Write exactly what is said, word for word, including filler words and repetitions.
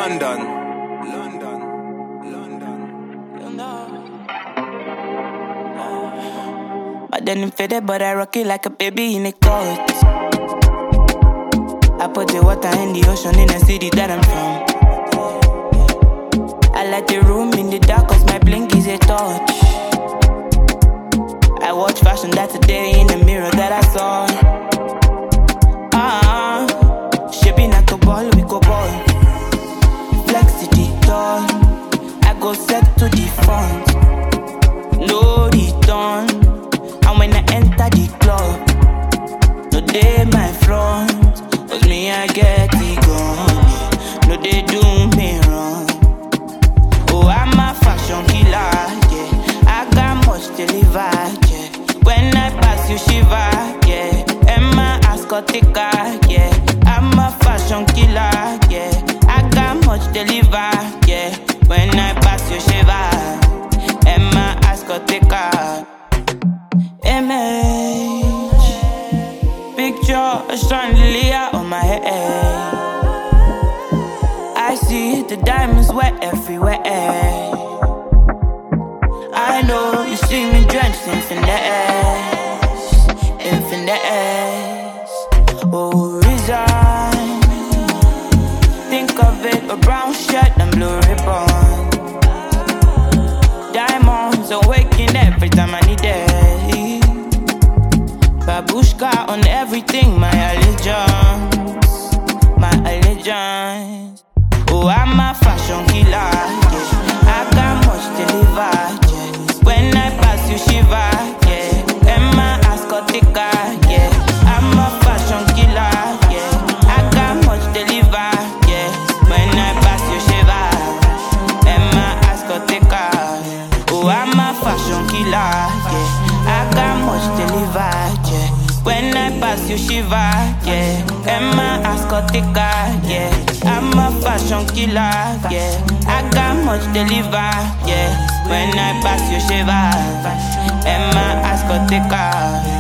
London, London, London, London. I didn't fit it, but I rock it like a baby in a coat. I put the water in the ocean in the city that I'm from. I like the room in the dark cause my blink is a touch. I watch fashion that today in the mirror that I saw. Ah, uh, shaping like a ball, we go ball. Flex to the dawn, I go set to the front. No return, and when I enter the club, no day my front, cause me I get it gone. No they do me wrong. Oh, I'm a fashion killer, yeah. I got much to deliver, yeah. When I pass you shiver, yeah. Emma Ascotica, yeah. I'm a fashion killer, yeah. I got much to deliver, yeah. When I pass you shiver, Emma Ascotica. Image, picture a chandelier on my head. I see the diamonds wet everywhere. I know you see me drenched in finesse, in finesse. Oh, resign. Think of it, a brown shirt and blue ribbon. Diamonds are waking every time I need it. Babushka on everything, my allegiance, my allegiance. Oh, I'm a fashion killer, yeah. I got much to deliver, yeah. When I pass you shiver, yeah. Emma Ascotica, yeah. I'm a fashion killer, yeah. I got much to deliver, yeah. When I pass you shiver, Emma Ascotica. Oh, I'm a fashion killer, yeah. I got much to deliver, yeah. When I pass you shiver, yeah. Emma Ascotica, yeah. I'm a fashion killer, yeah. I got much to deliver, yeah. When I pass you shiver, Emma Ascotica.